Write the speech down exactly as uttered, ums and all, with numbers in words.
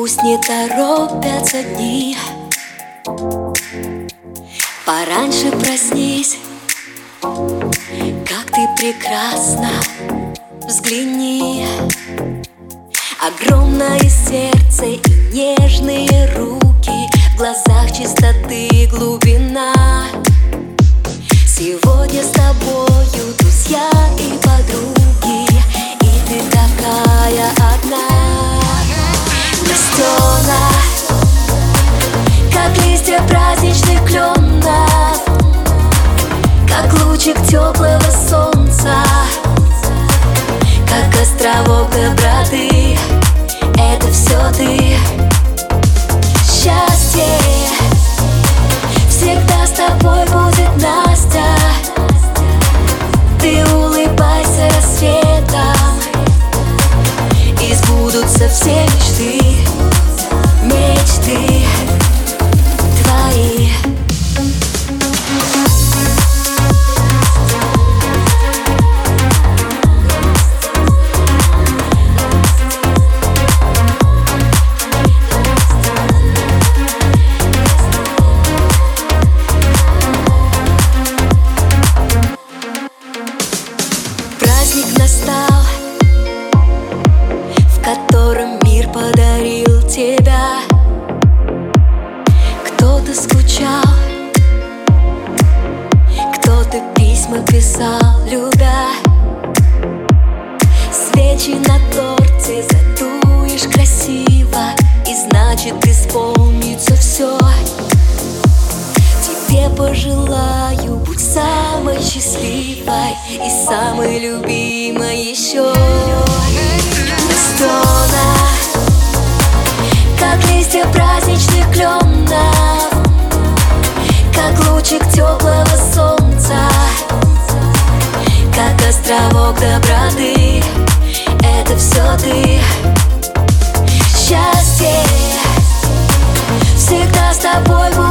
Пусть не торопятся дни, пораньше проснись, как ты прекрасна, взгляни. Огромное сердце и нежные руки, в глазах чистоты и глубина. Сегодня с тобою друзья и подруги, и ты такая одна. Настена, как листья праздничных кленов, как лучик теплого солнца, как островок доброты. Это все ты. Счастье всегда с тобой будет, Настя. Ты улыбайся рассветом, и сбудутся все мечты, мечты твои. Праздник настал, в котором мир подарил тебя. Кто-то скучал, кто-то письма писал, любя. Свечи на торте задуешь красиво, и значит исполнится все. Тебе пожелаю, будь самой счастливой и самой любимой еще. Настена, как листья праздничных кленов, как лучик теплого солнца, как островок доброты. Это все ты. Счастье всегда с тобой будет.